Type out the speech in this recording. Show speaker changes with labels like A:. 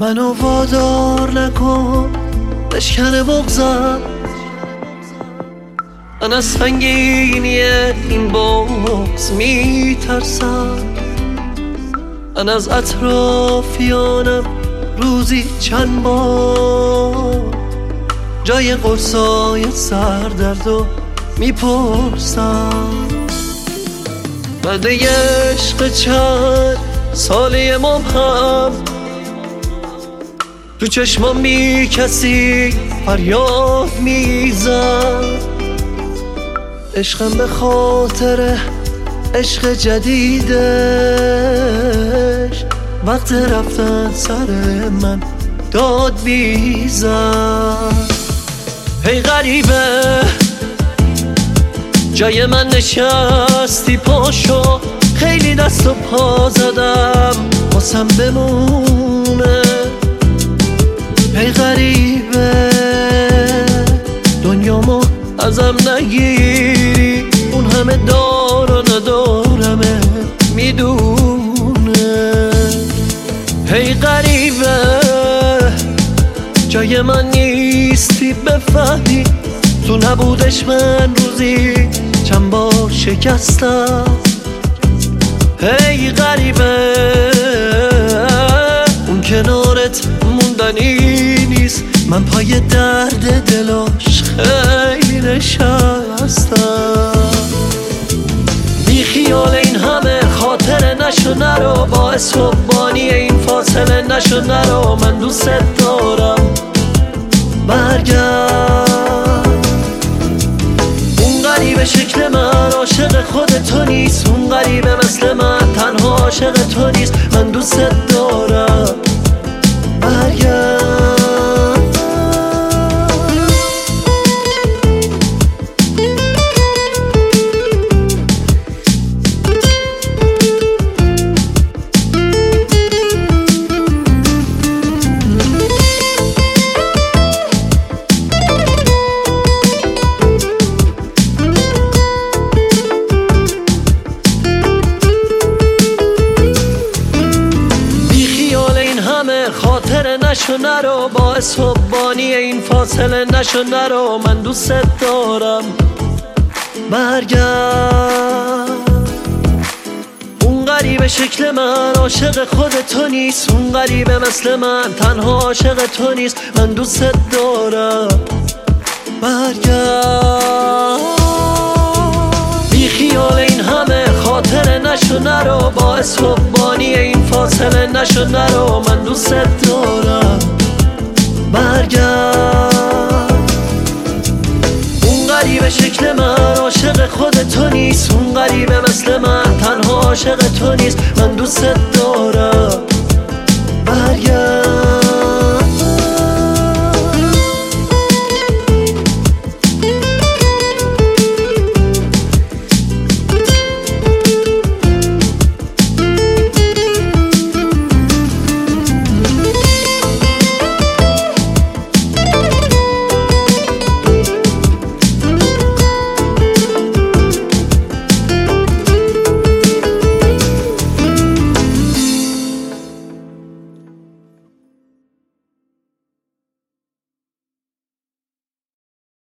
A: منو وادار نکن بشکنه بغضم، من از سنگینی این بغض میترسم. من از اطرافیانم روزی چند بار جای قرصای سردردو میپرسم. بعد عشق چند سالی مبهم تو چشمام بی کسی فریاد میزد. عشقم به خاطر عشق جدیدش وقت رفتن سر من داد میزد. هی غریبه جای من نشستی پاشو، خیلی دست و پا زدم واسم بمونه. هی غریبه دنیامو ازم نگیری، اون همه دار و ندارمه میدونه. هی غریبه جای من نیستی بفهمی، تو نبودش من روزی چند بار شکستم. هی غریبه اون کنارت موندنی نیست، من پای درد دلاش خیلی نشستم. بی خیال این همه خاطره نشو نرو، باعث حبانی این فاصله نشو نرو. من دوست دارم برگرد. اون غریبه شکل من عاشق خود تو نیست، اون غریبه مثل من تنها عاشق تو نیست. من دوست دارم برگرد. خاطره نشو نرو، باعث حبانی این فاصله نشو نرو. من دوست دارم برگرد. اون غریبه شکل من عاشق خود تو نیست، اون غریبه مثل من تنها عاشق تو نیست. من دوست دارم برگرد. بی خیال این همه خاطره نشو نرو، باعث حبانی این فاصله نشو نرو. من دوست دارم برگرد. اون غریبه شکل من عاشق خود تو نیست، اون غریبه مثل من تنها عاشق تو نیست. من دوست دارم